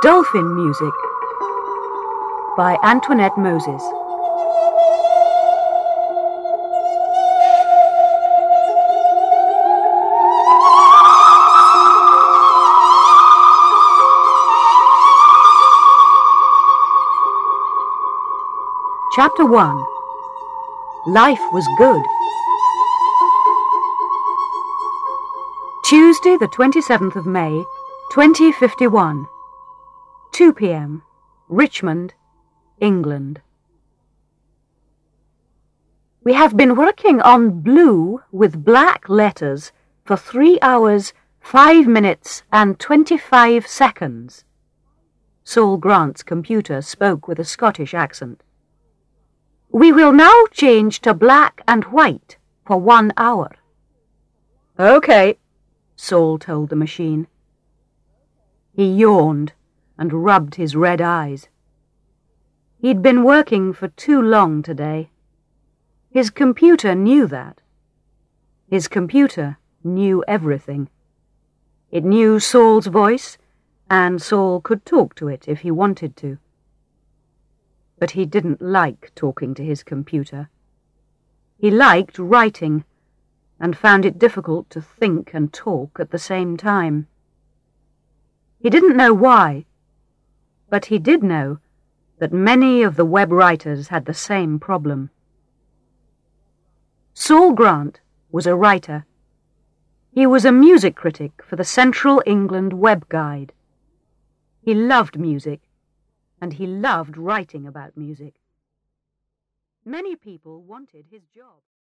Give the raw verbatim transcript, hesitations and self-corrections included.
Dolphin Music by Antoinette Moses. Chapter one. Life was good. Tuesday, the twenty-seventh of May, twenty fifty-one. two p m Richmond, England. We have been working on blue with black letters for three hours, five minutes and twenty-five seconds. Saul Grant's computer spoke with a Scottish accent. We will now change to black and white for one hour. Okay, Saul told the machine. He yawned and rubbed his red eyes. He'd been working for too long today. His computer knew that. His computer knew everything. It knew Saul's voice, and Saul could talk to it if he wanted to. But he didn't like talking to his computer. He liked writing, and found it difficult to think and talk at the same time. He didn't know why, but he did know that many of the web writers had the same problem. Saul Grant was a writer. He was a music critic for the Central England Web Guide. He loved music, and he loved writing about music. Many people wanted his job.